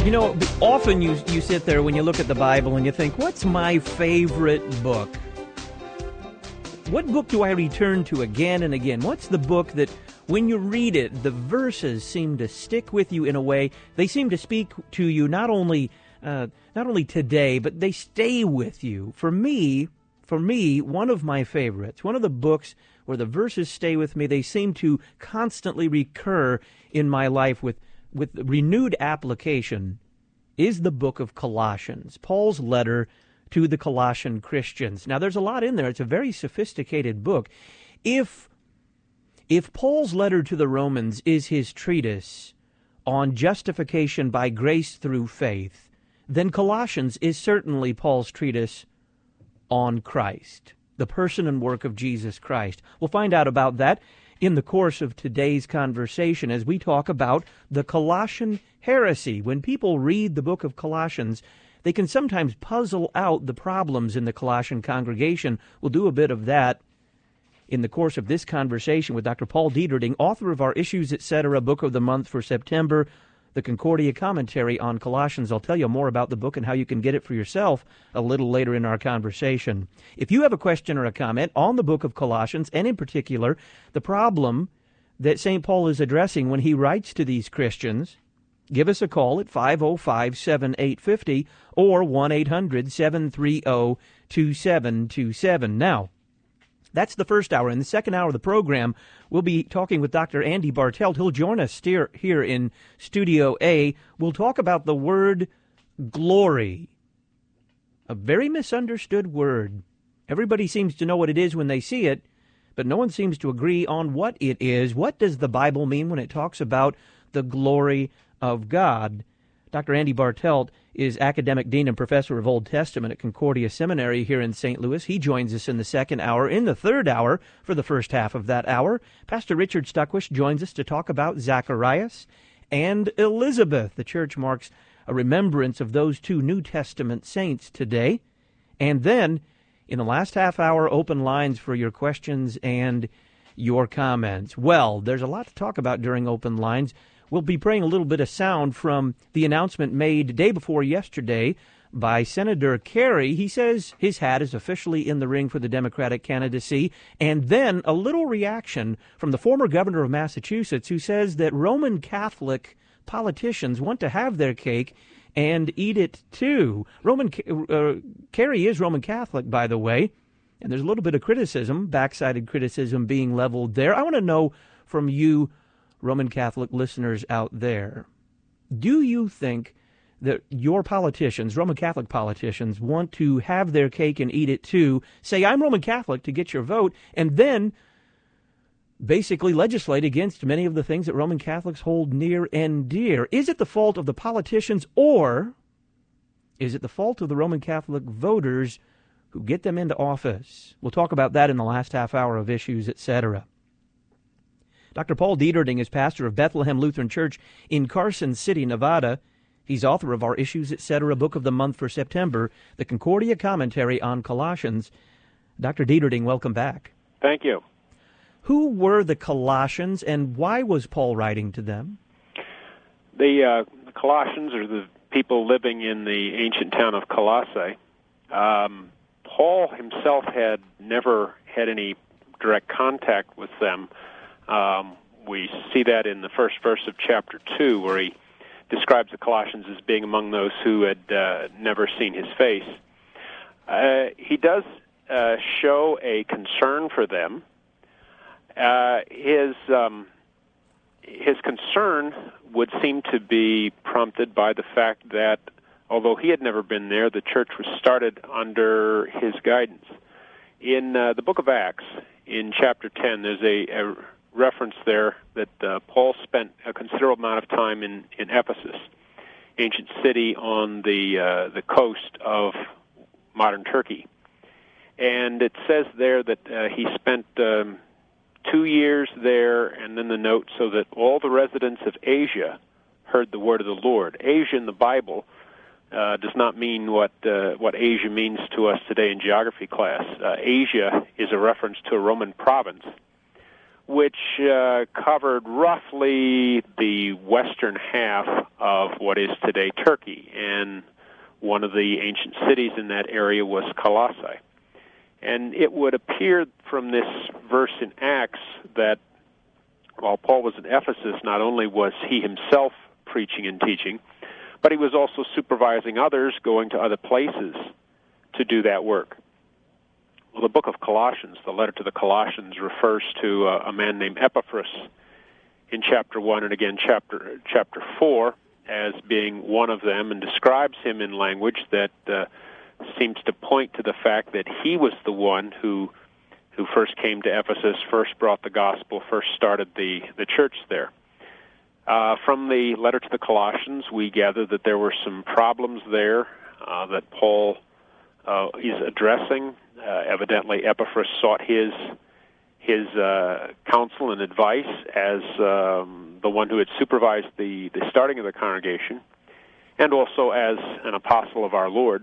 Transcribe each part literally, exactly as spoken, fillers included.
You know, often you you sit there when you look at the Bible and you think, what's my favorite book? What book do I return to again and again? What's the book that when you read it, the verses seem to stick with you in a way? They seem to speak to you not only uh, not only today, but they stay with you. For me, for me, one of my favorites, one of the books where the verses stay with me, they seem to constantly recur in my life with with renewed application, is the book of Colossians, Paul's letter to the Colossian Christians. Now, there's a lot in there. It's a very sophisticated book. If, if Paul's letter to the Romans is his treatise on justification by grace through faith, then Colossians is certainly Paul's treatise on Christ, the person and work of Jesus Christ. We'll find out about that in the course of today's conversation as we talk about the Colossian heresy. When people read the book of Colossians, they can sometimes puzzle out the problems in the Colossian congregation. We'll do a bit of that in the course of this conversation with Doctor Paul Dieterding, author of our Issues, et cetera, Book of the Month for September, the Concordia Commentary on Colossians. I'll tell you more about the book and how you can get it for yourself a little later in our conversation. If you have a question or a comment on the book of Colossians, and in particular, the problem that Saint Paul is addressing when he writes to these Christians, give us a call at five oh five, seven eight five oh or one eight hundred, seven three oh, two seven two seven. Now, that's the first hour. In the second hour of the program, we'll be talking with Doctor Andy Bartelt. He'll join us here, here in Studio A. We'll talk about the word glory, a very misunderstood word. Everybody seems to know what it is when they see it, but no one seems to agree on what it is. What does the Bible mean when it talks about the glory of God? Doctor Andy Bartelt is academic dean and professor of Old Testament at Concordia Seminary here in Saint Louis. He joins us in the second hour. In the third hour, for the first half of that hour, Pastor Richard Stuckwish joins us to talk about Zacharias and Elizabeth. The church marks a remembrance of those two New Testament saints today. And then, in the last half hour, open lines for your questions and your comments. Well, there's a lot to talk about during open lines. We'll be playing a little bit of sound from the announcement made day before yesterday by Senator Kerry. He says his hat is officially in the ring for the Democratic candidacy. And then a little reaction from the former governor of Massachusetts, who says that Roman Catholic politicians want to have their cake and eat it too. Roman uh, Kerry is Roman Catholic, by the way, and there's a little bit of criticism, backsided criticism being leveled there. I want to know from you, Roman Catholic listeners out there, do you think that your politicians, Roman Catholic politicians, want to have their cake and eat it too, say, I'm Roman Catholic, to get your vote, and then basically legislate against many of the things that Roman Catholics hold near and dear? Is it the fault of the politicians, or is it the fault of the Roman Catholic voters who get them into office? We'll talk about that in the last half hour of Issues, et cetera. Doctor Paul Dieterding is pastor of Bethlehem Lutheran Church in Carson City, Nevada. He's author of our Issues, et cetera, Book of the Month for September, the Concordia Commentary on Colossians. Doctor Dieterding, welcome back. Thank you. Who were the Colossians, and why was Paul writing to them? The, uh, the Colossians are the people living in the ancient town of Colossae. Um, Paul himself had never had any direct contact with them. Um, we see that in the first verse of chapter two, where he describes the Colossians as being among those who had uh, never seen his face. Uh, he does uh, show a concern for them. Uh, his um, his concern would seem to be prompted by the fact that, although he had never been there, the church was started under his guidance. In uh, the book of Acts, in chapter ten, there's a, a reference there that uh, Paul spent a considerable amount of time in, in Ephesus, ancient city on the uh, the coast of modern Turkey. And it says there that uh, he spent um, two years there, and then the note, so that all the residents of Asia heard the word of the Lord. Asia in the Bible uh, does not mean what uh, what Asia means to us today in geography class. Uh, Asia is a reference to a Roman province, which uh, covered roughly the western half of what is today Turkey, and one of the ancient cities in that area was Colossae. And it would appear from this verse in Acts that while Paul was in Ephesus, not only was he himself preaching and teaching, but he was also supervising others going to other places to do that work. Well, the book of Colossians, the letter to the Colossians, refers to uh, a man named Epaphras in chapter one and again chapter chapter four as being one of them, and describes him in language that uh, seems to point to the fact that he was the one who who first came to Ephesus, first brought the gospel, first started the, the church there. Uh, from the letter to the Colossians, we gather that there were some problems there uh, that Paul uh, is addressing. Uh, evidently, Epaphras sought his his uh, counsel and advice as um, the one who had supervised the, the starting of the congregation, and also as an apostle of our Lord.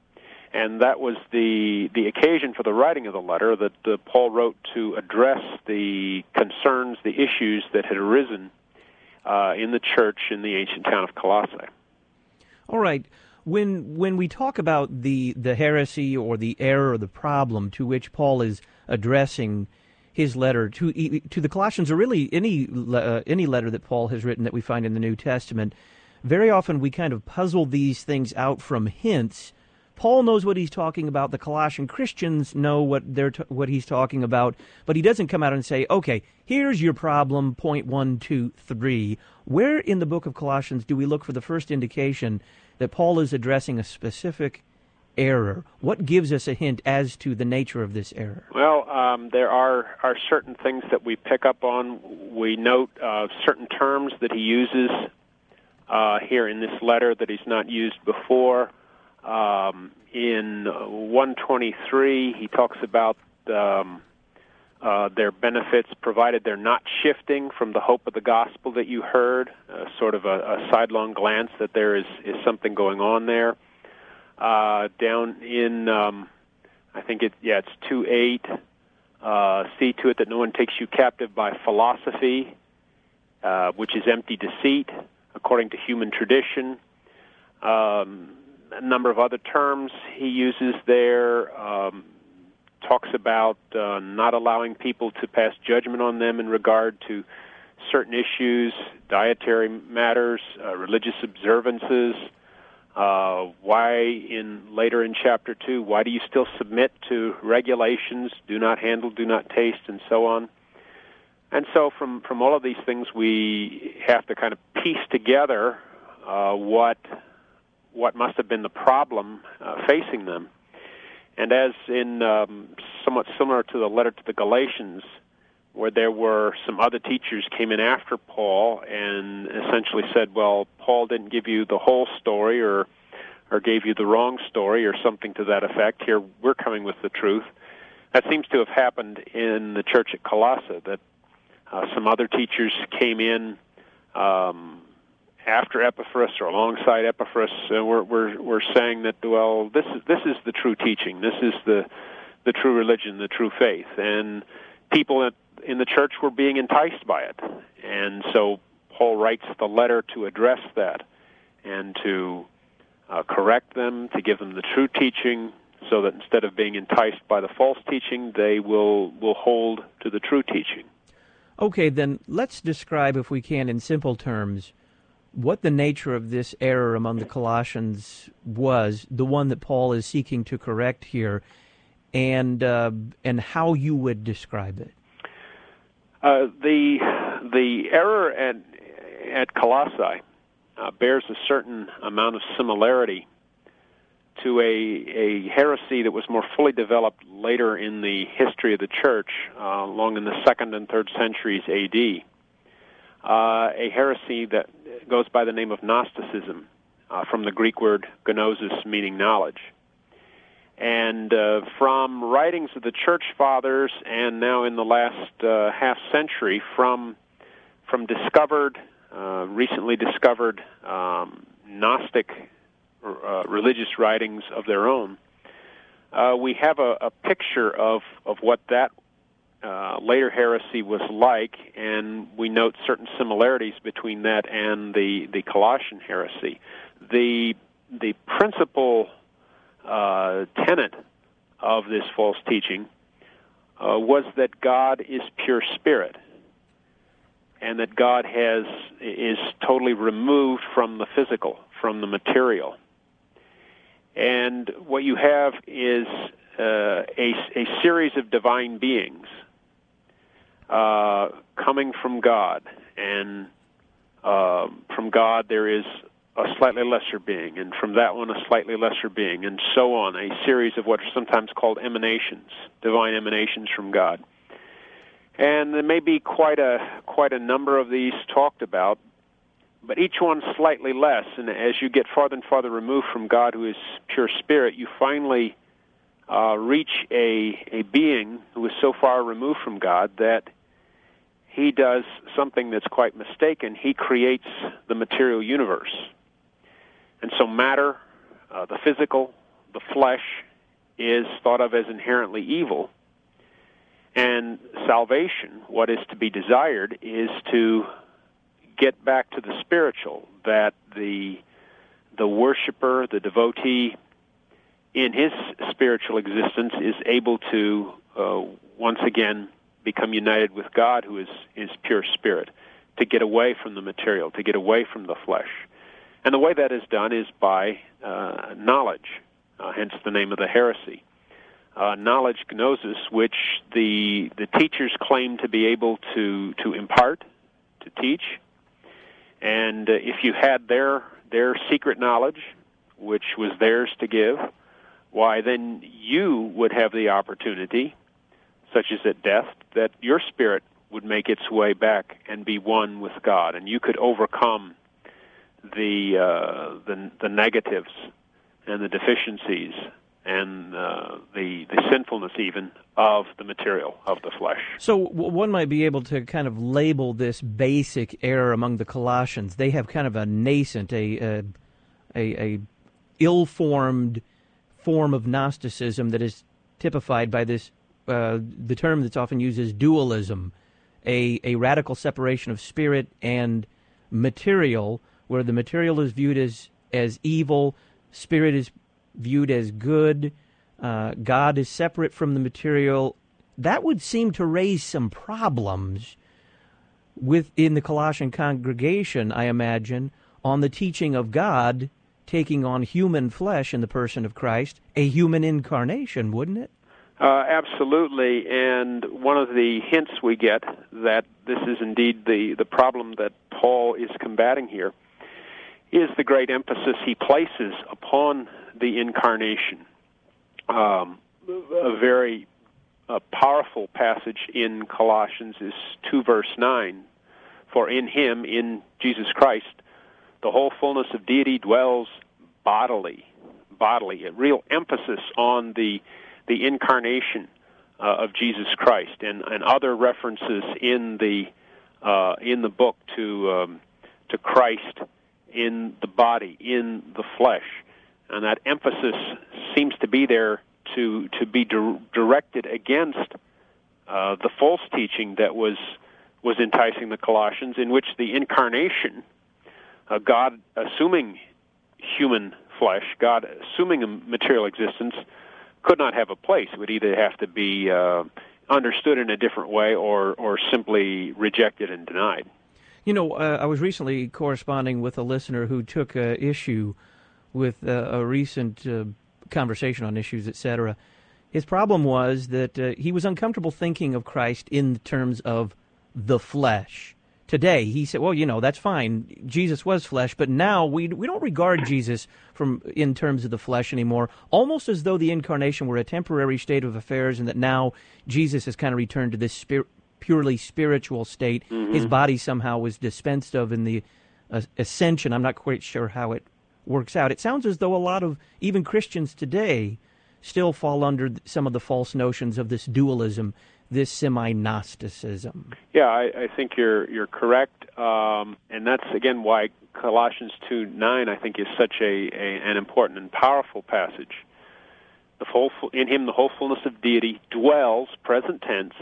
And that was the the occasion for the writing of the letter that uh, Paul wrote to address the concerns, the issues that had arisen uh, in the church in the ancient town of Colossae. All right. When when we talk about the, the heresy or the error or the problem to which Paul is addressing his letter to to the Colossians, or really any uh, any letter that Paul has written that we find in the New Testament, very often we kind of puzzle these things out from hints. Paul knows what he's talking about. The Colossian Christians know what they're t- what he's talking about, but he doesn't come out and say, "Okay, here's your problem. Point one, two, three." Where in the book of Colossians do we look for the first indication that Paul is addressing a specific error? What gives us a hint as to the nature of this error? Well, um, there are are certain things that we pick up on. We note uh, certain terms that he uses uh, here in this letter that he's not used before. Um, in one twenty-three, he talks about um, uh, their benefits, provided they're not shifting from the hope of the gospel that you heard, uh, sort of a, a sidelong glance that there is, is something going on there. Uh, down in, um, I think it, yeah, it's two eight, uh, see to it that no one takes you captive by philosophy, uh, which is empty deceit, according to human tradition. Um, a number of other terms he uses there, um, talks about uh, not allowing people to pass judgment on them in regard to certain issues, dietary matters, uh, religious observances. Uh, why in later in chapter two, why do you still submit to regulations, do not handle, do not taste, and so on? And so from, from all of these things, we have to kind of piece together uh, what what must have been the problem uh, facing them. And as in um, somewhat similar to the letter to the Galatians, where there were some other teachers came in after Paul and essentially said, well, Paul didn't give you the whole story or or gave you the wrong story or something to that effect. Here we're coming with the truth. That seems to have happened in the church at Colossae, that uh, some other teachers came in um, after Epaphras or alongside Epaphras, and we're, we're, we're saying that, well, this is, this is the true teaching. This is the, the true religion, the true faith. And people at in the church were being enticed by it. And so Paul writes the letter to address that and to uh, correct them, to give them the true teaching, so that instead of being enticed by the false teaching, they will, will hold to the true teaching. Okay, then let's describe, if we can, in simple terms, what the nature of this error among the Colossians was, the one that Paul is seeking to correct here, and uh, and how you would describe it. Uh, the the error at at Colossae uh, bears a certain amount of similarity to a a heresy that was more fully developed later in the history of the church, uh, along in the second and third centuries A D. Uh, a heresy that goes by the name of Gnosticism, uh, from the Greek word gnosis, meaning knowledge. And uh, from writings of the church fathers, and now in the last uh, half century, from from discovered, uh, recently discovered um, Gnostic uh, religious writings of their own, uh, we have a, a picture of, of what that uh, later heresy was like, and we note certain similarities between that and the, the Colossian heresy. The the principal uh, tenet of this false teaching uh, was that God is pure spirit, and that God has is totally removed from the physical, from the material. And what you have is uh, a, a series of divine beings uh, coming from God, and uh, from God there is a slightly lesser being, and from that one a slightly lesser being, and so on, a series of what are sometimes called emanations, divine emanations from God. And there may be quite a quite a number of these talked about, but each one slightly less. And as you get farther and farther removed from God, who is pure spirit, you finally uh, reach a a being who is so far removed from God that he does something that's quite mistaken. He creates the material universe. And so matter, uh, the physical, the flesh, is thought of as inherently evil. And salvation, what is to be desired, is to get back to the spiritual, that the the worshiper, the devotee, in his spiritual existence is able to uh, once again become united with God, who is, is pure spirit, to get away from the material, to get away from the flesh. And the way that is done is by uh, knowledge, uh, hence the name of the heresy. Uh, knowledge, gnosis, which the the teachers claim to be able to, to impart, to teach. And uh, if you had their their secret knowledge, which was theirs to give, why, then you would have the opportunity, such as at death, that your spirit would make its way back and be one with God, and you could overcome the uh, the, the negatives and the deficiencies and uh, the the sinfulness even of the material, of the flesh. So w- one might be able to kind of label this basic error among the Colossians. They have kind of a nascent, a a, a, a ill-formed form of Gnosticism that is typified by this, uh, the term that's often used is dualism, a, a radical separation of spirit and material, where the material is viewed as, as evil, spirit is viewed as good, uh, God is separate from the material. That would seem to raise some problems within the Colossian congregation, I imagine, on the teaching of God taking on human flesh in the person of Christ, a human incarnation, wouldn't it? Uh, absolutely, and one of the hints we get that this is indeed the, the problem that Paul is combating here is the great emphasis he places upon the incarnation. Um, a very uh, powerful passage in Colossians is two verse nine, for in him, in Jesus Christ, the whole fullness of deity dwells bodily, bodily, a real emphasis on the the incarnation uh, of Jesus Christ, and, and other references in the uh, in the book to um, to Christ in the body, in the flesh, and that emphasis seems to be there to to be di- directed against uh, the false teaching that was was enticing the Colossians, in which the incarnation, uh, God assuming human flesh, God assuming a material existence, could not have a place. It would either have to be uh, understood in a different way or, or simply rejected and denied. You know, uh, I was recently corresponding with a listener who took uh, issue with uh, a recent uh, conversation on issues, et cetera. His problem was that uh, he was uncomfortable thinking of Christ in terms of the flesh. Today, he said, well, you know, that's fine. Jesus was flesh, but now we we don't regard Jesus from in terms of the flesh anymore, almost as though the incarnation were a temporary state of affairs and that now Jesus has kind of returned to this spir- purely spiritual state. Mm-hmm. His body somehow was dispensed of in the uh, ascension. I'm not quite sure how it works out. It sounds as though a lot of even Christians today still fall under some of the false notions of this dualism, this semi-Gnosticism. Yeah, I, I think you're you're correct, um, and that's again why Colossians two nine I think is such a, a an important and powerful passage. The full in him the whole fullness of deity dwells, present tense,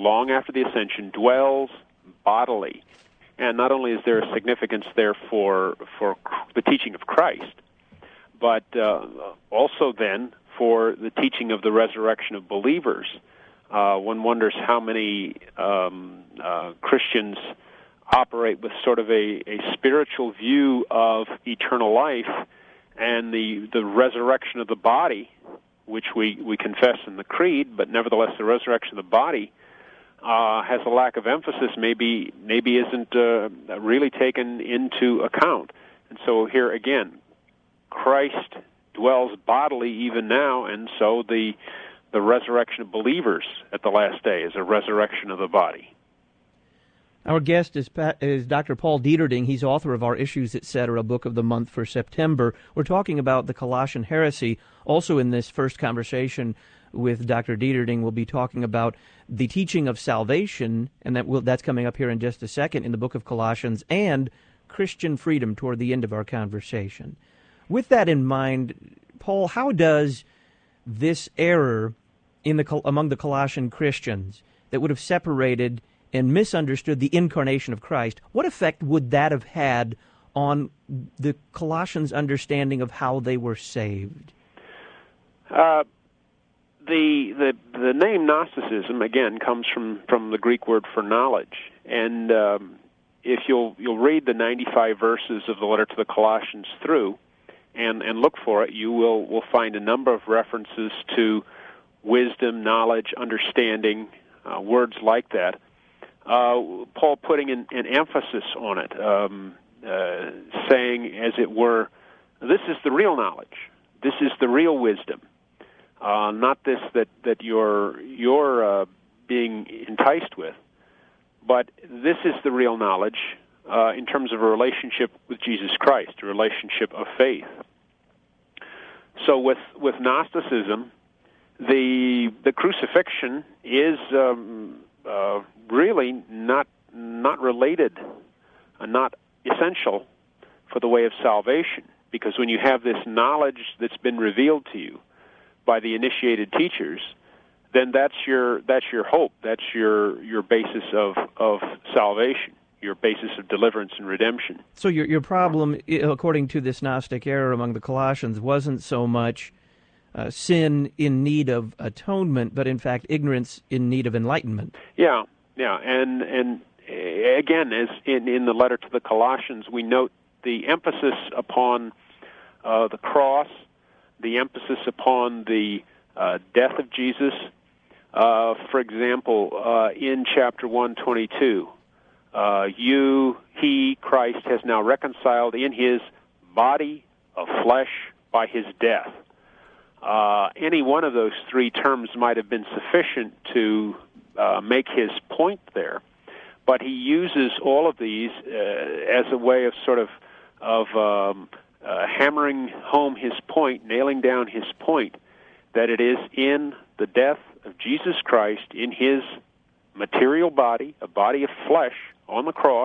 long after the ascension, dwells bodily. And not only is there a significance there for for the teaching of Christ, but uh, also then for the teaching of the resurrection of believers. Uh, one wonders how many um, uh, Christians operate with sort of a, a spiritual view of eternal life and the the resurrection of the body, which we, we confess in the Creed, but nevertheless the resurrection of the body uh, has a lack of emphasis, maybe maybe isn't uh, really taken into account. And so here again, Christ dwells bodily even now, and so the the resurrection of believers at the last day is a resurrection of the body. Our guest is, is Doctor Paul Dieterding. He's author of our Issues, et cetera, book of the month for September. We're talking about the Colossian heresy. Also in this first conversation with Doctor Dieterding, we'll be talking about the teaching of salvation, and that will, that's coming up here in just a second in the book of Colossians, and Christian freedom toward the end of our conversation. With that in mind, Paul, how does this error in the among the Colossian Christians that would have separated and misunderstood the incarnation of Christ, what effect would that have had on the Colossians' understanding of how they were saved? Uh, the the the name Gnosticism again comes from, from the Greek word for knowledge, and um, if you'll you'll read the ninety-five verses of the letter to the Colossians through, and and look for it, you will will find a number of references to wisdom, knowledge, understanding, uh, words like that. Uh, Paul putting an, an emphasis on it, um, uh, saying, as it were, this is the real knowledge. This is the real wisdom, uh, not this that that you're you're uh, being enticed with, but this is the real knowledge uh, in terms of a relationship with Jesus Christ, a relationship of faith. So, with with Gnosticism, the the crucifixion is Um, Uh, really not not related, uh, not essential for the way of salvation. Because when you have this knowledge that's been revealed to you by the initiated teachers, then that's your that's your hope. That's your your basis of of salvation, your basis of deliverance and redemption. So your your problem, according to this Gnostic error among the Colossians, wasn't so much Uh, sin in need of atonement, but in fact ignorance in need of enlightenment. Yeah, yeah, and and uh, again, as in, in the letter to the Colossians, we note the emphasis upon uh, the cross, the emphasis upon the uh, death of Jesus. Uh, for example, uh, in chapter one twenty-two, uh, you, he, Christ, has now reconciled in his body of flesh by his death. Uh, any one of those three terms might have been sufficient to uh, make his point there, but he uses all of these uh, as a way of sort of of um, uh, hammering home his point, nailing down his point, that it is in the death of Jesus Christ, in his material body, a body of flesh on the cross,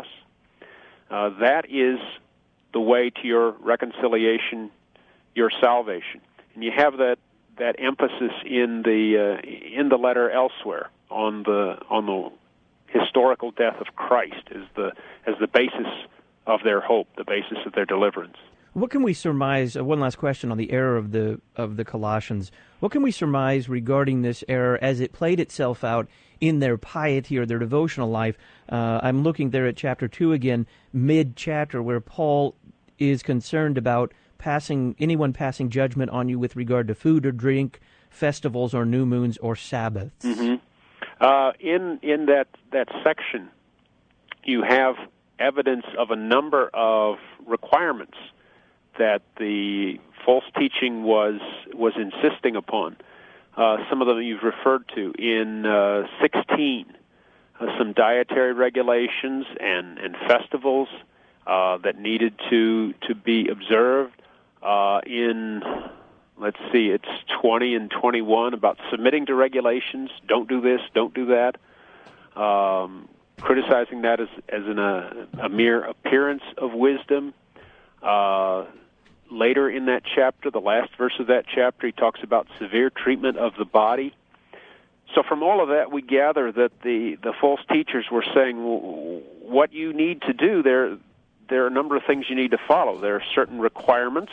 uh, that is the way to your reconciliation, your salvation. And you have that, that emphasis in the uh, in the letter elsewhere on the on the historical death of Christ as the as the basis of their hope, the basis of their deliverance. What can we surmise? Uh, one last question on the error of the of the Colossians. What can we surmise regarding this error as it played itself out in their piety or their devotional life? Uh, I'm looking there at chapter two again, mid chapter, where Paul is concerned about passing anyone passing judgment on you with regard to food or drink, festivals or new moons or Sabbaths. Mm-hmm. Uh, in in that that section, you have evidence of a number of requirements that the false teaching was was insisting upon. Uh, some of them you've referred to in uh, sixteen, uh, some dietary regulations and and festivals uh, that needed to to be observed. Uh, in, let's see, it's twenty and twenty-one about submitting to regulations. Don't do this, don't do that. Um, criticizing that as, as an, a, a mere appearance of wisdom. Uh, later in that chapter, the last verse of that chapter, he talks about severe treatment of the body. so from all of that, we gather that the, the false teachers were saying, well, what you need to do, there, there are a number of things you need to follow. There are certain requirements,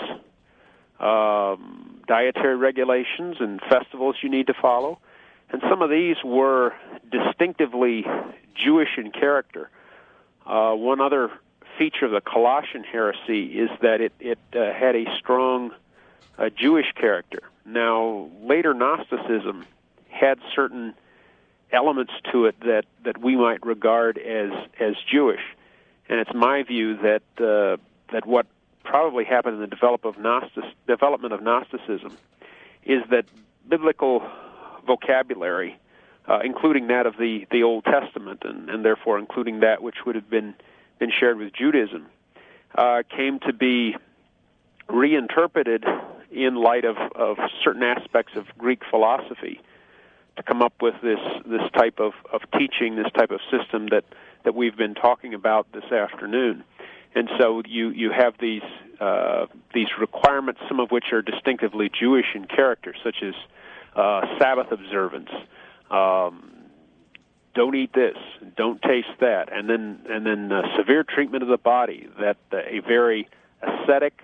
um, dietary regulations, and festivals you need to follow. And some of these were distinctively Jewish in character. Uh, one other feature of the Colossian heresy is that it, it uh, had a strong uh, Jewish character. Now, later Gnosticism had certain elements to it that, that we might regard as as Jewish, and it's my view that uh, that what probably happened in the develop of Gnostic, development of Gnosticism is that biblical vocabulary, uh, including that of the, the Old Testament, and, and therefore including that which would have been been shared with Judaism, uh, came to be reinterpreted in light of, of certain aspects of Greek philosophy, to come up with this this type of, of teaching, this type of system that, that we've been talking about this afternoon. And so you, you have these uh, these requirements, some of which are distinctively Jewish in character, such as uh, Sabbath observance, um, don't eat this, don't taste that, and then and then uh, severe treatment of the body, that uh, a very ascetic,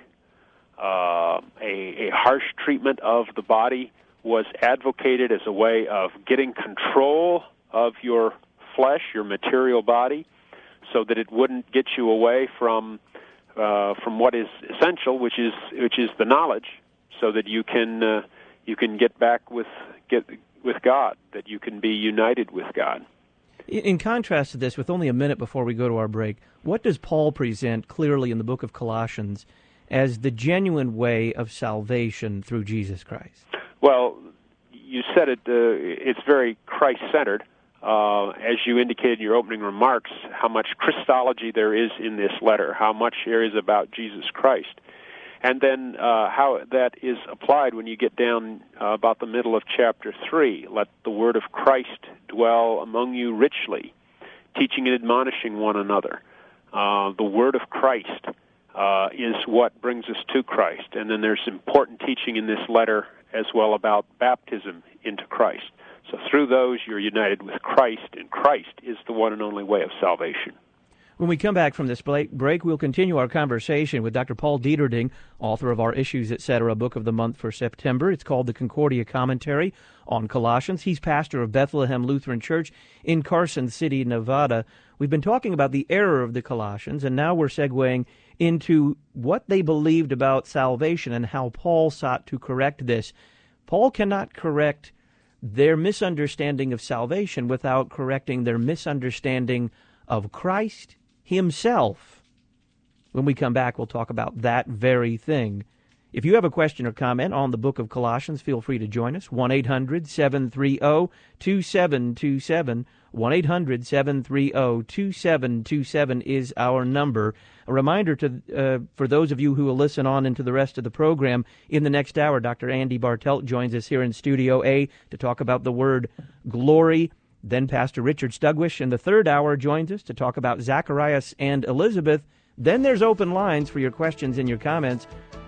uh, a, a harsh treatment of the body was advocated as a way of getting control of your flesh, your material body, so that it wouldn't get you away from uh, from what is essential, which is which is the knowledge, so that you can uh, you can get back with get with God, that you can be united with God. In contrast to this, with only a minute before we go to our break, what does Paul present clearly in the book of Colossians as the genuine way of salvation through Jesus Christ? Well, you said it. Uh, it's very Christ-centered, uh, as you indicated in your opening remarks, how much Christology there is in this letter, how much there is about Jesus Christ. And then uh, how that is applied when you get down uh, about the middle of chapter three. Let the word of Christ dwell among you richly, teaching and admonishing one another. Uh, the word of Christ uh, is what brings us to Christ. And then there's important teaching in this letter as well about baptism into Christ. So through those, you're united with Christ, and Christ is the one and only way of salvation. When we come back from this break, we'll continue our conversation with Doctor Paul Dieterding, author of our Issues, et cetera book of the month for September. It's called the Concordia Commentary on Colossians. He's pastor of Bethlehem Lutheran Church in Carson City, Nevada. We've been talking about the error of the Colossians, and now we're segueing into what they believed about salvation and how Paul sought to correct this. Paul cannot correct their misunderstanding of salvation without correcting their misunderstanding of Christ Himself. When we come back, we'll talk about that very thing. If you have a question or comment on the book of Colossians, feel free to join us. one eight hundred seven three zero two seven two seven. one eight hundred seven three zero two seven two seven is our number. A reminder to uh, for those of you who will listen on into the rest of the program, in the next hour, Doctor Andy Bartelt joins us here in Studio A to talk about the word glory. Then Pastor Richard Stugwish in the third hour joins us to talk about Zacharias and Elizabeth. Then there's open lines for your questions and your comments.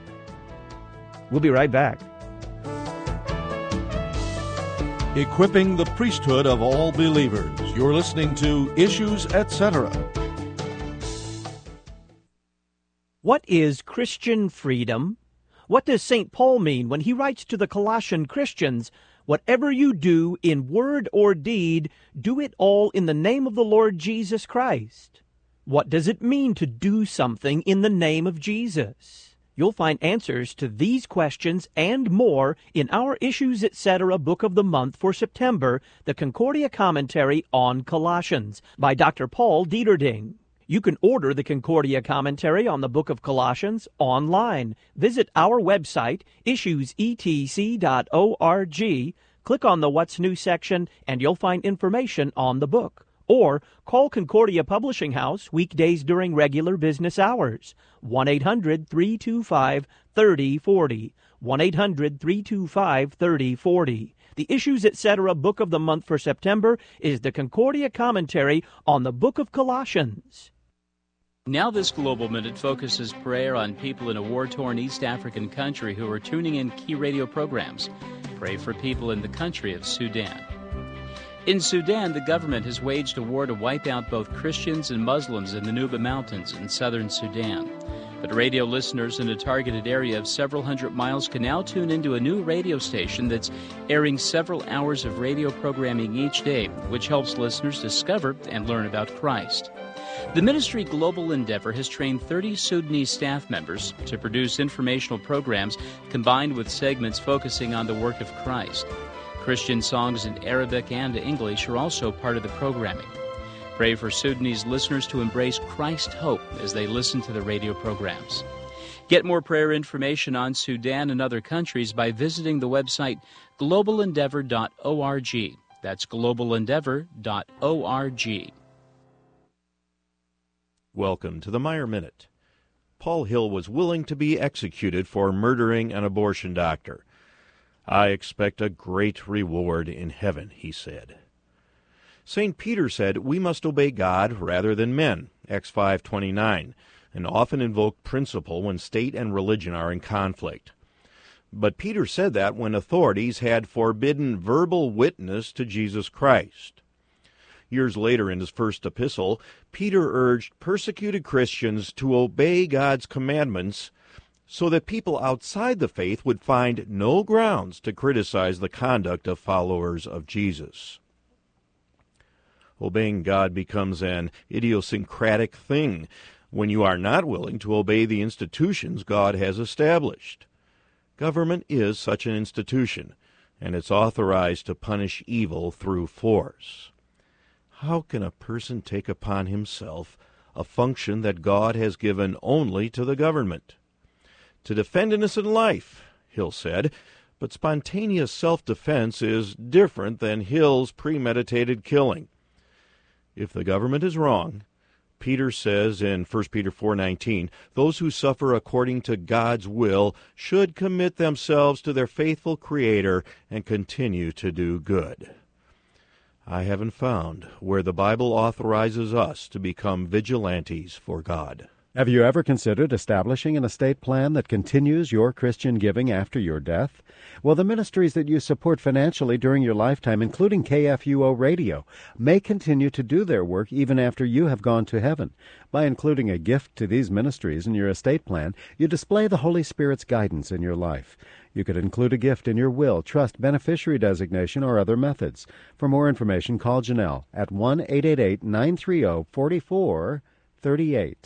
We'll be right back. Equipping the priesthood of all believers. You're listening to Issues, et cetera. What is Christian freedom? What does Saint Paul mean when he writes to the Colossian Christians, "Whatever you do in word or deed, do it all in the name of the Lord Jesus Christ"? What does it mean to do something in the name of Jesus? You'll find answers to these questions and more in our Issues, et cetera book of the month for September, the Concordia Commentary on Colossians by Doctor Paul Dieterding. You can order the Concordia Commentary on the book of Colossians online. Visit our website, issues e t c dot org. Click on the What's New section, and you'll find information on the book. Or call Concordia Publishing House weekdays during regular business hours. one eight hundred three two five three oh four oh. one eight hundred three two five three oh four oh. The Issues, et cetera book of the month for September is the Concordia Commentary on the book of Colossians. Now this Global Minute focuses prayer on people in a war-torn East African country who are tuning in key radio programs. Pray for people in the country of Sudan. In Sudan, the government has waged a war to wipe out both Christians and Muslims in the Nuba Mountains in southern Sudan. But radio listeners in a targeted area of several hundred miles can now tune into a new radio station that's airing several hours of radio programming each day, which helps listeners discover and learn about Christ. The ministry Global Endeavor has trained thirty Sudanese staff members to produce informational programs combined with segments focusing on the work of Christ. Christian songs in Arabic and English are also part of the programming. Pray for Sudanese listeners to embrace Christ hope as they listen to the radio programs. Get more prayer information on Sudan and other countries by visiting the website global endeavor dot org. That's global endeavor dot org. Welcome to the Meyer Minute. Paul Hill was willing to be executed for murdering an abortion doctor. I expect a great reward in heaven, he said. Saint Peter said we must obey God rather than men, Acts five twenty-nine, an often invoked principle when state and religion are in conflict. But Peter said that when authorities had forbidden verbal witness to Jesus Christ. Years later in his first epistle, Peter urged persecuted Christians to obey God's commandments so that people outside the faith would find no grounds to criticize the conduct of followers of Jesus. Obeying God becomes an idiosyncratic thing when you are not willing to obey the institutions God has established. Government is such an institution, and it's authorized to punish evil through force. How can a person take upon himself a function that God has given only to the government? To defend innocent life, Hill said, but spontaneous self-defense is different than Hill's premeditated killing. If the government is wrong, Peter says in First Peter four nineteen, those who suffer according to God's will should commit themselves to their faithful Creator and continue to do good. I haven't found where the Bible authorizes us to become vigilantes for God. Have you ever considered establishing an estate plan that continues your Christian giving after your death? Well, the ministries that you support financially during your lifetime, including K F U O Radio, may continue to do their work even after you have gone to heaven. By including a gift to these ministries in your estate plan, you display the Holy Spirit's guidance in your life. You could include a gift in your will, trust, beneficiary designation, or other methods. For more information, call Janelle at one eight eight eight, nine three zero, four four three eight.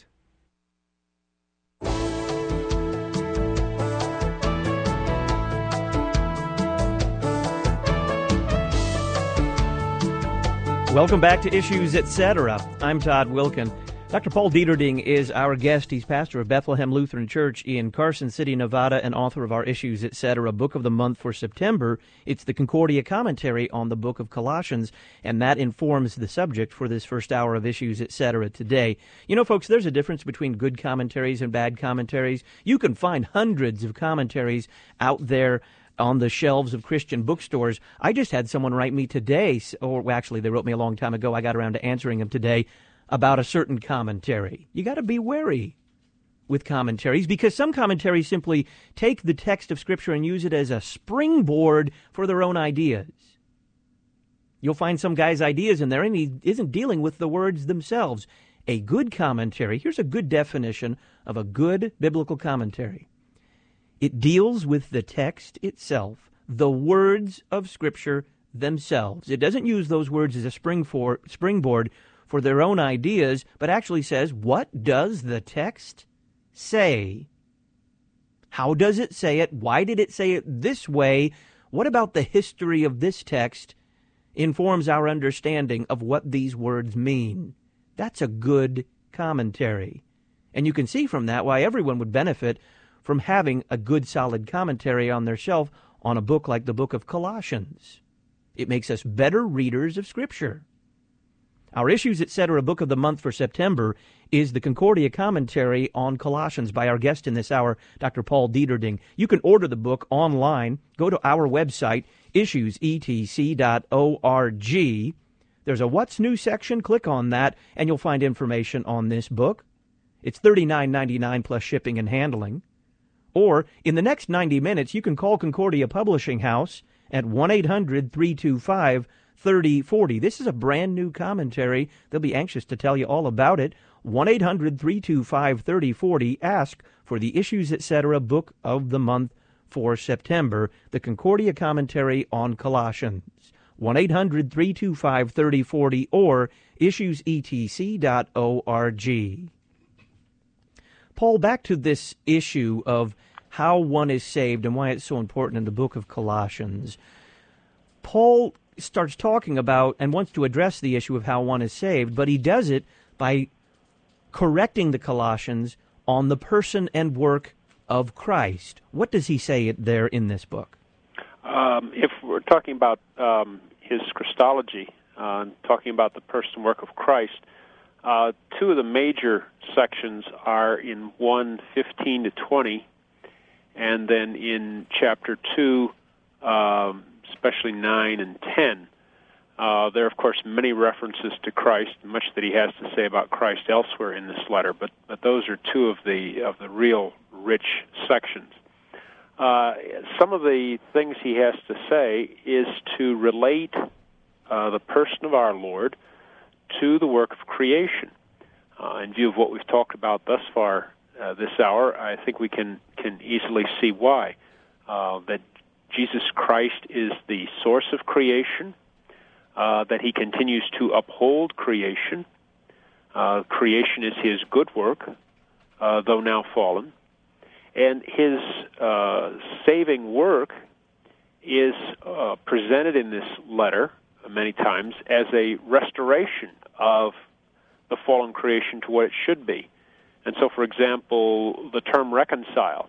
Welcome back to Issues Etc. I'm Todd Wilkin. Doctor Paul Dieterding is our guest. He's pastor of Bethlehem Lutheran Church in Carson City, Nevada, and author of our Issues Etc. book of the month for September. It's the Concordia commentary on the book of Colossians, and that informs the subject for this first hour of Issues Etc. today. You know, folks, there's a difference between good commentaries and bad commentaries. You can find hundreds of commentaries out there on the shelves of Christian bookstores. I just had someone write me today, or actually they wrote me a long time ago. I got around to answering them today about a certain commentary. You got to be wary with commentaries because some commentaries simply take the text of Scripture and use it as a springboard for their own ideas. You'll find some guy's ideas in there and he isn't dealing with the words themselves. A good commentary, here's a good definition of a good biblical commentary. It deals with the text itself, the words of Scripture themselves. It doesn't use those words as a spring for, springboard for their own ideas, but actually says, what does the text say? How does it say it? Why did it say it this way? What about the history of this text informs our understanding of what these words mean? That's a good commentary. And you can see from that why everyone would benefit from having a good, solid commentary on their shelf on a book like the book of Colossians. It makes us better readers of Scripture. Our Issues Etc. book of the month for September is the Concordia commentary on Colossians by our guest in this hour, Doctor Paul Dieterding. You can order the book online. Go to our website, issues e t c dot org. There's a What's New section. Click on that, and you'll find information on this book. It's thirty-nine ninety-nine plus shipping and handling. Or, in the next ninety minutes, you can call Concordia Publishing House at one eight hundred, three two five, thirty forty. This is a brand new commentary. They'll be anxious to tell you all about it. one eight hundred three two five thirty forty. Ask for the Issues Etc. Book of the Month for September, the Concordia Commentary on Colossians. one eight hundred three two five thirty forty or issues e t c dot org. Paul, back to this issue of how one is saved and why it's so important in the book of Colossians. Paul starts talking about and wants to address the issue of how one is saved, but he does it by correcting the Colossians on the person and work of Christ. What does he say there in this book? Um, if we're talking about um, his Christology, uh, talking about the person and work of Christ, uh, two of the major sections are in one fifteen to twenty, and then in chapter two, um, especially nine and ten. Uh, there are, of course, many references to Christ, much that he has to say about Christ elsewhere in this letter, but, but those are two of the of the real rich sections. Uh, some of the things he has to say is to relate uh, the person of our Lord to the work of creation. Uh, in view of what we've talked about thus far uh, this hour, I think we can, can easily see why. Uh, that Jesus Christ is the source of creation, uh, that he continues to uphold creation. Uh, creation is his good work, uh, though now fallen. And his uh, saving work is uh, presented in this letter many times as a restoration of the fallen creation to what it should be. And so, for example, the term reconcile,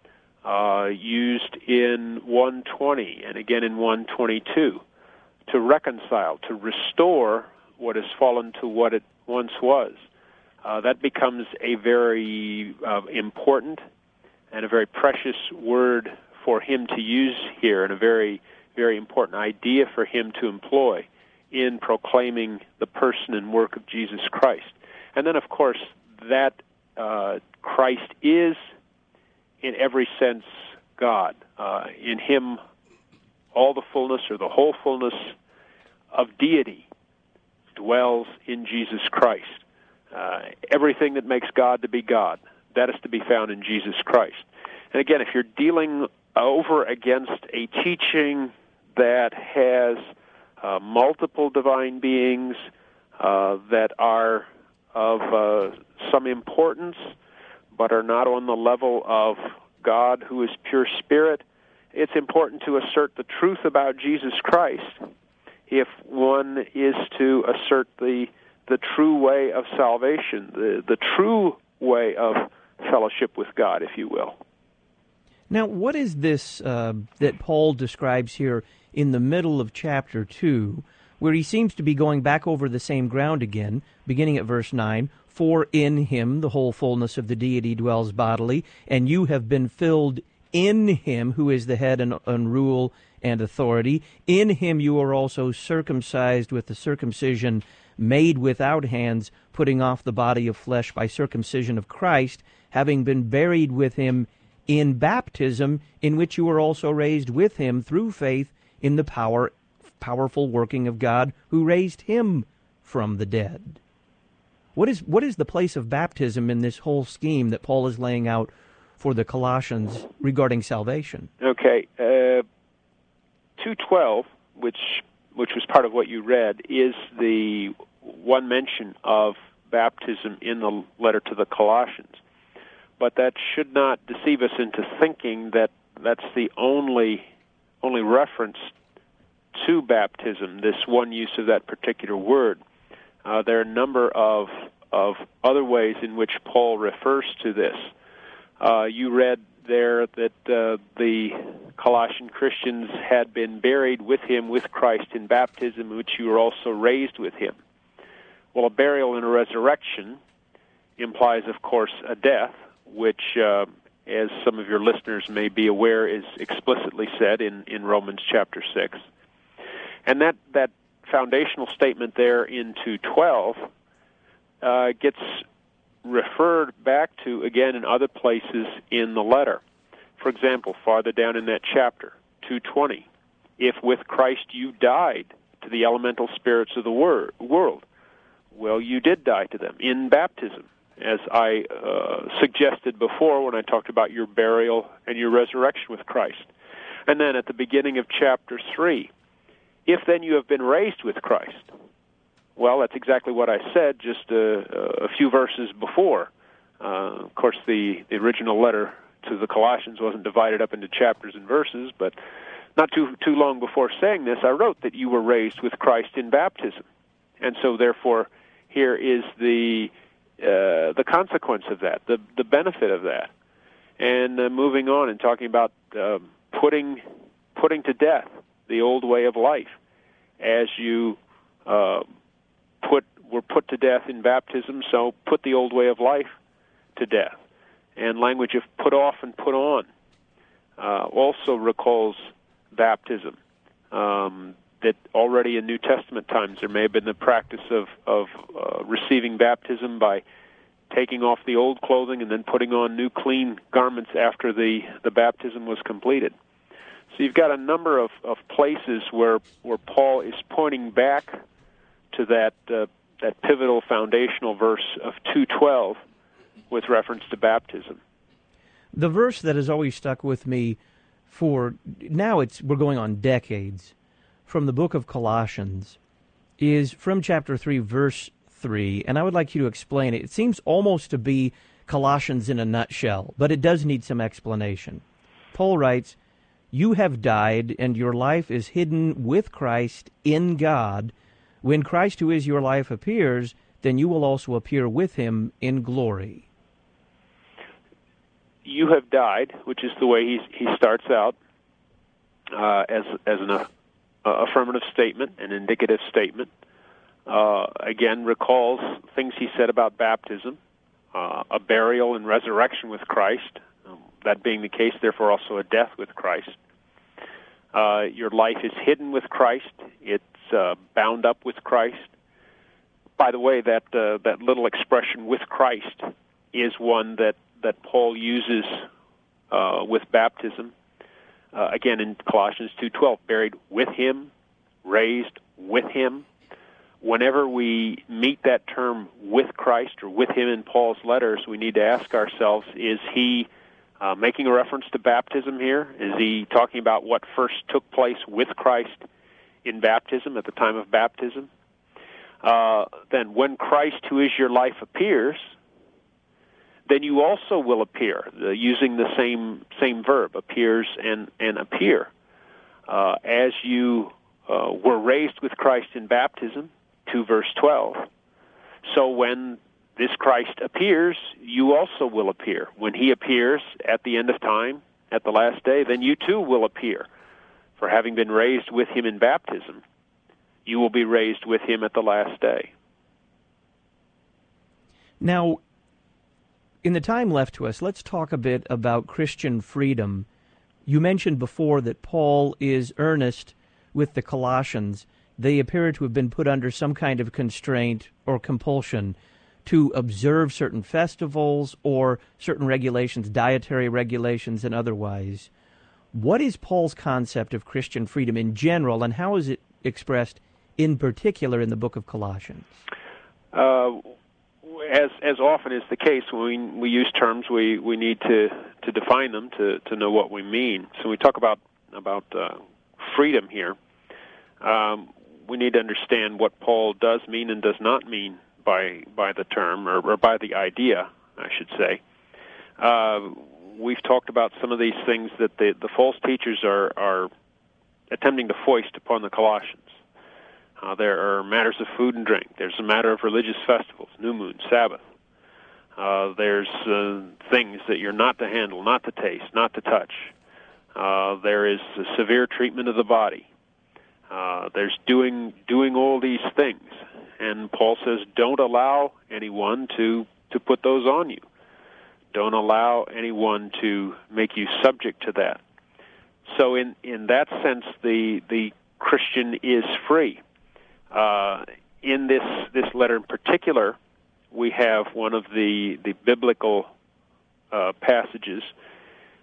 uh, used in one twenty and again in one twenty-two, to reconcile, to restore what has fallen to what it once was. Uh, that becomes a very uh, important and a very precious word for him to use here, and a very, very important idea for him to employ in proclaiming the person and work of Jesus Christ. And then, of course, that uh, Christ is, in every sense, God. Uh, in him, all the fullness, or the whole fullness of deity, dwells in Jesus Christ. Uh, everything that makes God to be God, that is to be found in Jesus Christ. And again, if you're dealing over against a teaching that has uh, multiple divine beings uh, that are of uh, some importance, but are not on the level of God, who is pure spirit, it's important to assert the truth about Jesus Christ if one is to assert the the true way of salvation, the, the true way of fellowship with God, if you will. Now, what is this uh, that Paul describes here in the middle of chapter two, where he seems to be going back over the same ground again, beginning at verse nine, "For in him the whole fullness of the deity dwells bodily, and you have been filled in him who is the head and, and rule and authority. In him you are also circumcised with the circumcision made without hands, putting off the body of flesh by circumcision of Christ, having been buried with him in baptism, in which you were also raised with him through faith in the power, powerful working of God, who raised him from the dead." What is what is the place of baptism in this whole scheme that Paul is laying out for the Colossians regarding salvation? Okay, uh, two twelve, which which was part of what you read, is the one mention of baptism in the letter to the Colossians. But that should not deceive us into thinking that that's the only only reference to baptism, this one use of that particular word. Uh, there are a number of of other ways in which Paul refers to this. Uh, you read there that uh, the Colossian Christians had been buried with him, with Christ in baptism, which you were also raised with him. Well, a burial and a resurrection implies, of course, a death, which, uh, as some of your listeners may be aware, is explicitly said in, in Romans chapter six. And that, that foundational statement there in two twelve uh, gets referred back to again in other places in the letter. For example, farther down in that chapter, two twenty, "If with Christ you died to the elemental spirits of the wor- world. Well, you did die to them in baptism, as I uh, suggested before when I talked about your burial and your resurrection with Christ. And then at the beginning of chapter three, if then you have been raised with Christ. Well, that's exactly what I said just a, a few verses before. Uh, of course, the, the original letter to the Colossians wasn't divided up into chapters and verses, but not too too long before saying this, I wrote that you were raised with Christ in baptism. And so, therefore, here is the uh, the consequence of that, the the benefit of that. And uh, moving on and talking about uh, putting putting to death the old way of life, as you uh, put were put to death in baptism. So put the old way of life to death. And language of put off and put on uh, also recalls baptism. Um, that already in New Testament times there may have been the practice of, of uh, receiving baptism by taking off the old clothing and then putting on new clean garments after the, the baptism was completed. So you've got a number of, of places where where Paul is pointing back to that uh, that pivotal foundational verse of two twelve with reference to baptism. The verse that has always stuck with me for now, it's we're going on decades, from the book of Colossians, is from chapter three, verse three, and I would like you to explain it. It seems almost to be Colossians in a nutshell, but it does need some explanation. Paul writes, "You have died, and your life is hidden with Christ in God. When Christ, who is your life, appears, then you will also appear with him in glory." You have died, which is the way he he starts out uh, as as an uh, affirmative statement, an indicative statement. Uh, again, recalls things he said about baptism, uh, a burial and resurrection with Christ. Um, that being the case, therefore, also a death with Christ. Uh, your life is hidden with Christ. It's uh, bound up with Christ. By the way, that uh, that little expression "with Christ" is one that that Paul uses uh, with baptism. Uh, again, in Colossians two twelve, buried with him, raised with him. Whenever we meet that term "with Christ" or "with him" in Paul's letters, we need to ask ourselves, is he uh, making a reference to baptism here? Is he talking about what first took place with Christ in baptism, at the time of baptism? Uh, then when Christ, who is your life, appears, then you also will appear, uh, using the same same verb, appears and, and appear. Uh, as you uh, were raised with Christ in baptism, two verse twelve, so when this Christ appears, you also will appear. When he appears at the end of time, at the last day, then you too will appear. For having been raised with him in baptism, you will be raised with him at the last day. Now, in the time left to us, let's talk a bit about Christian freedom. You mentioned before that Paul is earnest with the Colossians. They appear to have been put under some kind of constraint or compulsion to observe certain festivals or certain regulations, dietary regulations and otherwise. What is Paul's concept of Christian freedom in general, and how is it expressed in particular in the book of Colossians? Uh, as as often is the case, when we, we use terms, we, we need to, to define them to, to know what we mean. So when we talk about, about uh, freedom here, um, we need to understand what Paul does mean and does not mean by by the term, or, or by the idea, I should say. Uh, we've talked about some of these things that the, the false teachers are, are attempting to foist upon the Colossians. Uh, there are matters of food and drink. There's a matter of religious festivals, new moon, Sabbath. Uh, there's uh, things that you're not to handle, not to taste, not to touch. Uh, there is a severe treatment of the body. Uh, there's doing doing all these things. And Paul says, don't allow anyone to, to put those on you. Don't allow anyone to make you subject to that. So in, in that sense, the the Christian is free. Uh, in this, this letter in particular, we have one of the, the biblical uh, passages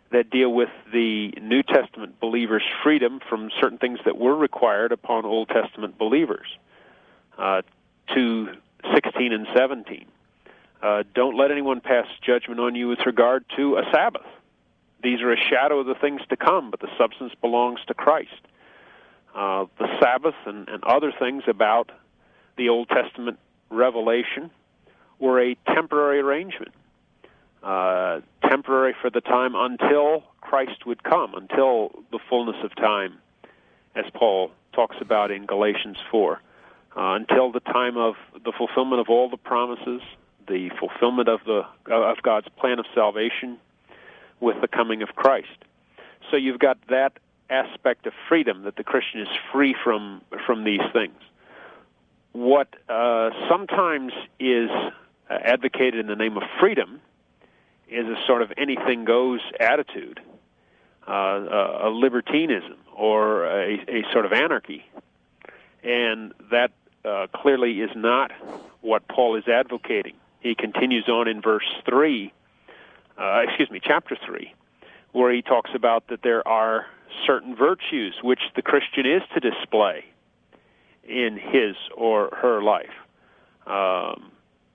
that deal with the New Testament believers' freedom from certain things that were required upon Old Testament believers. Uh, two sixteen and seventeen. Uh, don't let anyone pass judgment on you with regard to a Sabbath. These are a shadow of the things to come, but the substance belongs to Christ. Uh, the Sabbath and, and other things about the Old Testament revelation were a temporary arrangement, uh, temporary for the time until Christ would come, until the fullness of time, as Paul talks about in Galatians four, uh, until the time of the fulfillment of all the promises, the fulfillment of the of God's plan of salvation with the coming of Christ. So you've got that aspect of freedom, that the Christian is free from from these things. What uh, sometimes is advocated in the name of freedom is a sort of anything goes attitude, uh, a, a libertinism, or a, a sort of anarchy. And that uh, clearly is not what Paul is advocating. He continues on in verse three, uh, excuse me, chapter three, where he talks about that there are certain virtues which the Christian is to display in his or her life. Um,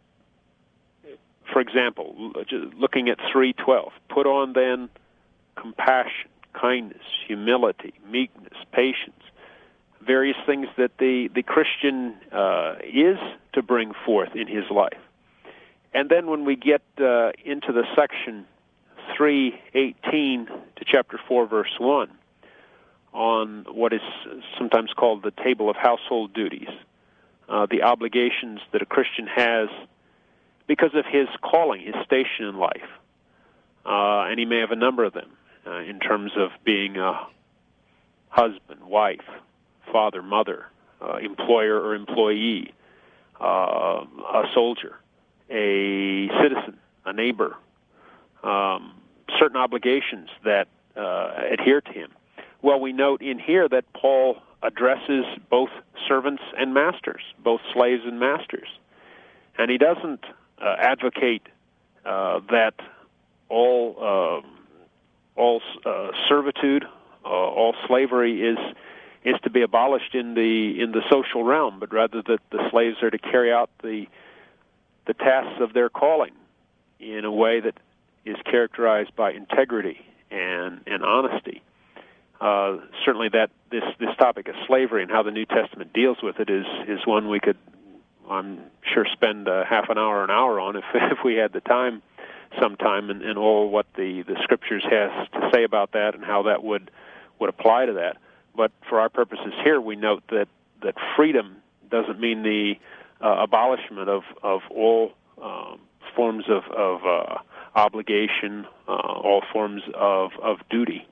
for example, looking at three twelve, put on then compassion, kindness, humility, meekness, patience, various things that the, the Christian uh, is to bring forth in his life. And then when we get uh, into the section three eighteen to chapter four, verse one, on what is sometimes called the table of household duties, uh, the obligations that a Christian has because of his calling, his station in life. Uh, and he may have a number of them uh, in terms of being a husband, wife, father, mother, uh, employer or employee, uh, a soldier, a citizen, a neighbor, um, certain obligations that uh, adhere to him. Well, we note in here that Paul addresses both servants and masters, both slaves and masters. And he doesn't uh, advocate uh, that all uh, all uh, servitude, uh, all slavery is is to be abolished in the in the social realm, but rather that the slaves are to carry out the the tasks of their calling in a way that is characterized by integrity and, and honesty. Uh, certainly that this, this topic of slavery and how the New Testament deals with it is, is one we could, I'm sure, spend uh, half an hour, an hour on if, if we had the time sometime, and, and all what the, the Scriptures has to say about that and how that would, would apply to that. But for our purposes here, we note that, that freedom doesn't mean the uh, abolishment of, of all um, forms of, of uh, obligation, uh, all forms of, of duty.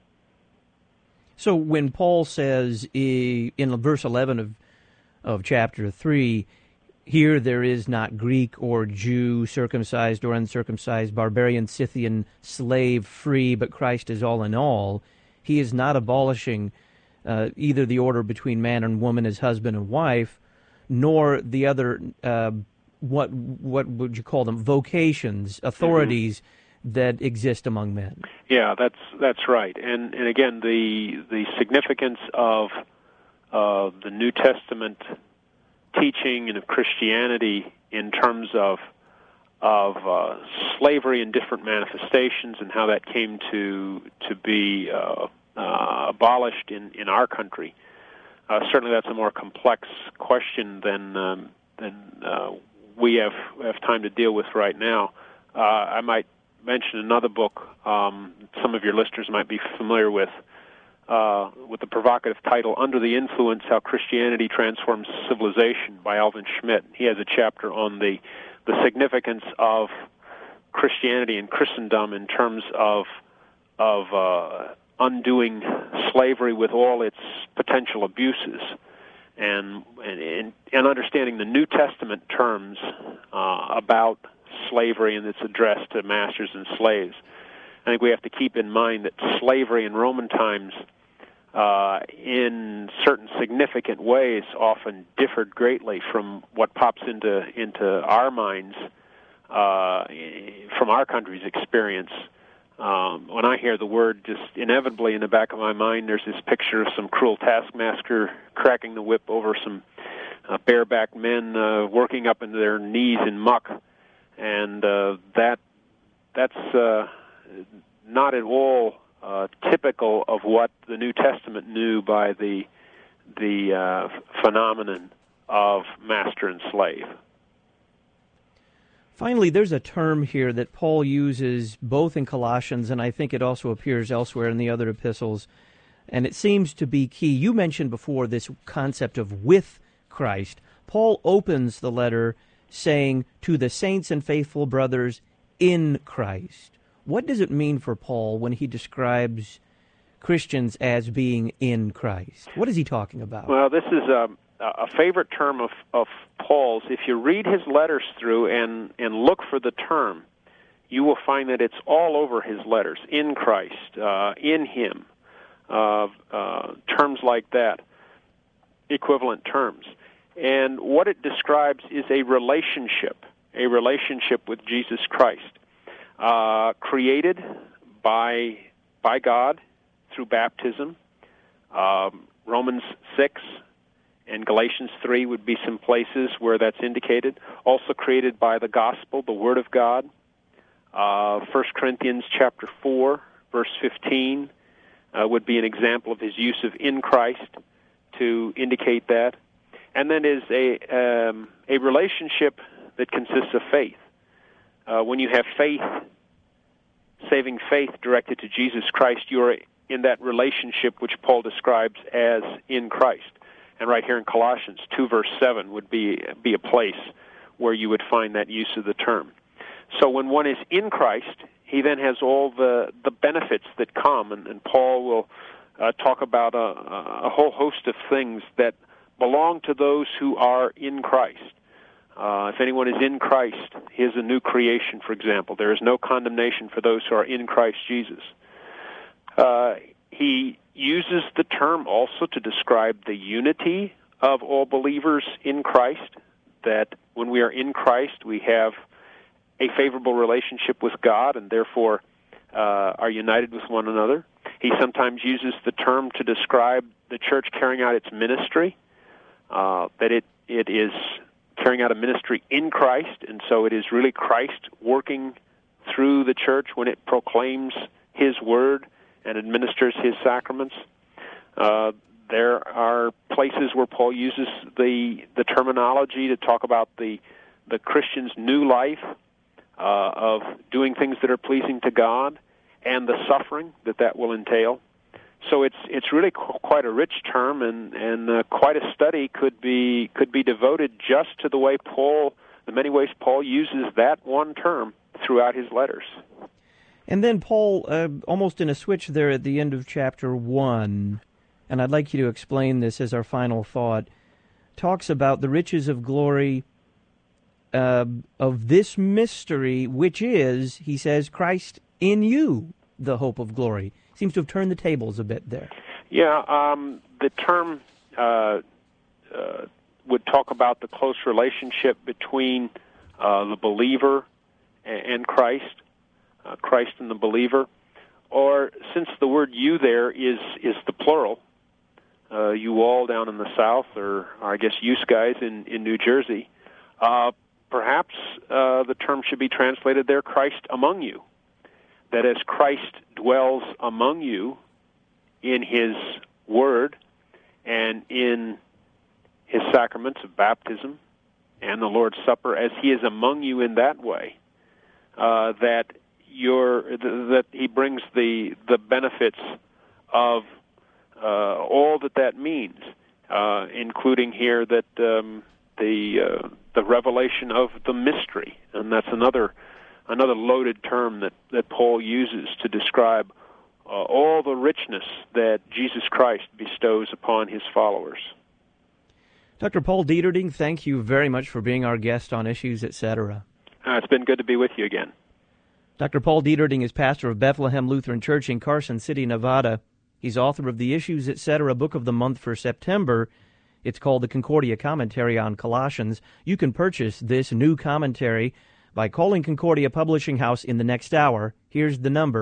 So when Paul says in verse eleven of of chapter three, here there is not Greek or Jew, circumcised or uncircumcised, barbarian, Scythian, slave, free, but Christ is all in all, he is not abolishing uh, either the order between man and woman as husband and wife, nor the other, uh, what what would you call them, vocations, authorities, mm-hmm. that exist among men. Yeah, that's that's right. And and again, the the significance of uh, the New Testament teaching and of Christianity in terms of of uh, slavery in different manifestations and how that came to to be uh, uh, abolished in, in our country. Uh, certainly, that's a more complex question than um, than uh, we have have time to deal with right now. Uh, I might mention another book um, some of your listeners might be familiar with, uh, with the provocative title, Under the Influence, How Christianity Transforms Civilization by Alvin Schmidt. He has a chapter on the, the significance of Christianity and Christendom in terms of, of uh, undoing slavery with all its potential abuses, and, and, and understanding the New Testament terms uh, about slavery and its address to masters and slaves. I think we have to keep in mind that slavery in Roman times, uh, in certain significant ways, often differed greatly from what pops into into our minds uh, from our country's experience Um, when I hear the word, just inevitably in the back of my mind, there's this picture of some cruel taskmaster cracking the whip over some uh, bareback men uh, working up into their knees in muck, and uh, that that's uh, not at all uh, typical of what the New Testament knew by the the uh, phenomenon of master and slave. Finally, there's a term here that Paul uses both in Colossians, and I think it also appears elsewhere in the other epistles, and it seems to be key. You mentioned before this concept of with Christ. Paul opens the letter saying, to the saints and faithful brothers in Christ. What does it mean for Paul when he describes Christians as being in Christ? What is he talking about? Well, this is a, a favorite term of, of Paul's. If you read his letters through and, and look for the term, you will find that it's all over his letters. In Christ, uh, in Him, uh, uh, terms like that, equivalent terms. And what it describes is a relationship, a relationship with Jesus Christ, uh, created by by God through baptism. Um, Romans six and Galatians three would be some places where that's indicated. Also created by the gospel, the Word of God. Uh, First Corinthians chapter four, verse fifteen uh, would be an example of his use of in Christ to indicate that. And then is a um, a relationship that consists of faith. Uh, when you have faith, saving faith directed to Jesus Christ, you are in that relationship which Paul describes as in Christ. And right here in Colossians two, verse seven would be be a place where you would find that use of the term. So when one is in Christ, he then has all the, the benefits that come, and, and Paul will uh, talk about a, a whole host of things that belong to those who are in Christ. Uh, if anyone is in Christ, he is a new creation, for example. There is no condemnation for those who are in Christ Jesus. Uh, he uses the term also to describe the unity of all believers in Christ, that when we are in Christ, we have a favorable relationship with God and therefore uh, are united with one another. He sometimes uses the term to describe the church carrying out its ministry, uh, that it, it is carrying out a ministry in Christ, and so it is really Christ working through the church when it proclaims His Word and administers His sacraments. Uh, there are places where Paul uses the the terminology to talk about the the Christian's new life uh, of doing things that are pleasing to God and the suffering that that will entail. So it's it's really qu- quite a rich term, and and uh, quite a study could be could be devoted just to the way Paul, the many ways Paul uses that one term throughout his letters. And then Paul, uh, almost in a switch there at the end of chapter one, and I'd like you to explain this as our final thought, talks about the riches of glory uh, of this mystery, which is, he says, Christ in you, the hope of glory. Seems to have turned the tables a bit there. Yeah, um, the term uh, uh, would talk about the close relationship between uh, the believer and Christ, uh, Christ and the believer. Or since the word "you" there is is the plural, uh, you all down in the South, or, or I guess you guys in in New Jersey, uh, perhaps uh, the term should be translated there: Christ among you. That as Christ dwells among you in His Word and in His sacraments of baptism and the Lord's Supper, as He is among you in that way, uh, that you're, that He brings the the benefits of uh, all that that means, uh, including here that um, the uh, the revelation of the mystery, and that's another. Another loaded term that, that Paul uses to describe uh, all the richness that Jesus Christ bestows upon His followers. Doctor Paul Dieterding, thank you very much for being our guest on Issues, et cetera. Uh, it's been good to be with you again. Doctor Paul Dieterding is pastor of Bethlehem Lutheran Church in Carson City, Nevada. He's author of the Issues, et cetera book of the month for September. It's called the Concordia Commentary on Colossians. You can purchase this new commentary by calling Concordia Publishing House in the next hour. Here's the number,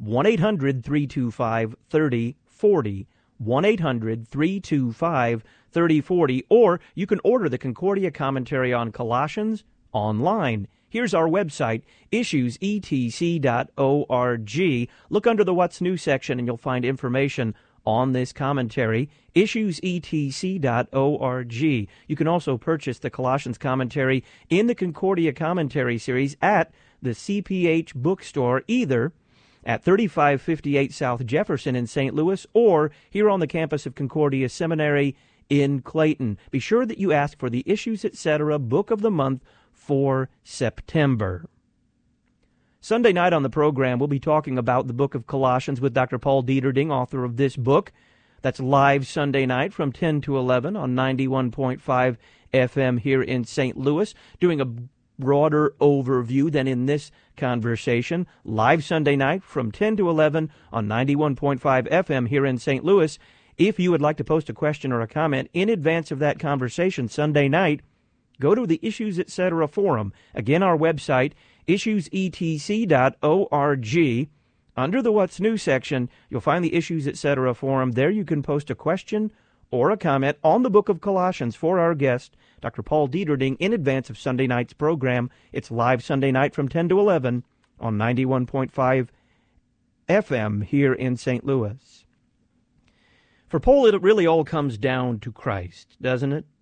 one eight hundred three two five three oh four oh, one eight hundred three two five three oh four oh, or you can order the Concordia Commentary on Colossians online. Here's our website, issues e t c dot org. Look under the What's New section and you'll find information on this commentary, issues e t c dot org. You can also purchase the Colossians commentary in the Concordia Commentary series at the C P H bookstore, either at thirty-five fifty-eight South Jefferson in Saint Louis or here on the campus of Concordia Seminary in Clayton. Be sure that you ask for the Issues Etc. Book of the Month for September. Sunday night on the program, we'll be talking about the book of Colossians with Doctor Paul Dieterding, author of this book. That's live Sunday night from ten to eleven on ninety-one point five F M here in Saint Louis, doing a broader overview than in this conversation. Live Sunday night from ten to eleven on ninety-one point five F M here in Saint Louis. If you would like to post a question or a comment in advance of that conversation Sunday night, go to the Issues Etc. forum. Again, our website, issues e t c dot org. Under the What's New section, you'll find the Issues Etc. forum. There you can post a question or a comment on the book of Colossians for our guest, Doctor Paul Dieterding, in advance of Sunday night's program. It's live Sunday night from ten to eleven on ninety-one point five F M here in Saint Louis. For Paul, it really all comes down to Christ, doesn't it?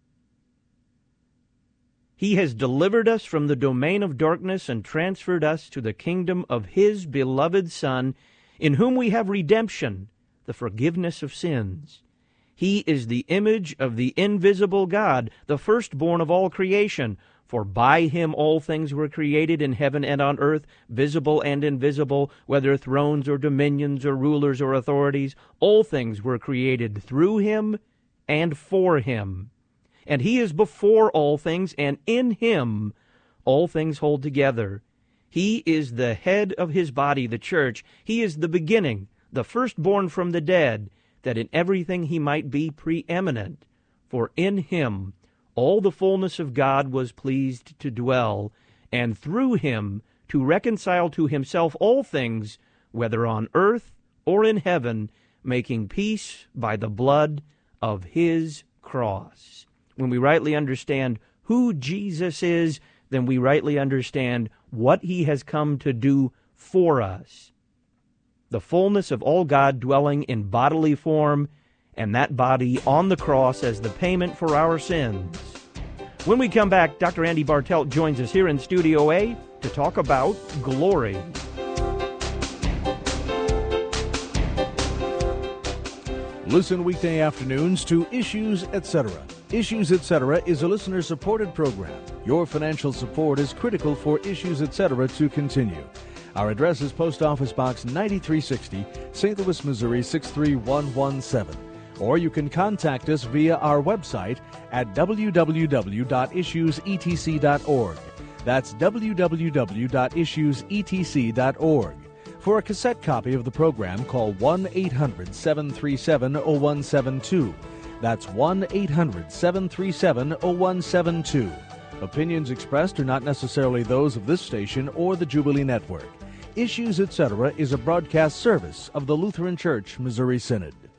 He has delivered us from the domain of darkness and transferred us to the kingdom of His beloved Son, in whom we have redemption, the forgiveness of sins. He is the image of the invisible God, the firstborn of all creation. For by Him all things were created in heaven and on earth, visible and invisible, whether thrones or dominions or rulers or authorities. All things were created through Him and for Him. And He is before all things, and in Him all things hold together. He is the head of His body, the church. He is the beginning, the firstborn from the dead, that in everything He might be preeminent. For in Him all the fullness of God was pleased to dwell, and through Him to reconcile to Himself all things, whether on earth or in heaven, making peace by the blood of His cross. When we rightly understand who Jesus is, then we rightly understand what He has come to do for us. The fullness of all God dwelling in bodily form, and that body on the cross as the payment for our sins. When we come back, Doctor Andy Bartelt joins us here in Studio A to talk about glory. Listen weekday afternoons to Issues Etc. Issues Etc. is a listener-supported program. Your financial support is critical for Issues Etc. to continue. Our address is Post Office Box ninety-three sixty, Saint Louis, Missouri six three one one seven. Or you can contact us via our website at w w w dot issues e t c dot org. That's w w w dot issues e t c dot org. For a cassette copy of the program, call one eight hundred seven three seven oh one seven two. That's one eight hundred seven three seven oh one seven two. Opinions expressed are not necessarily those of this station or the Jubilee Network. Issues Etc. is a broadcast service of the Lutheran Church Missouri Synod.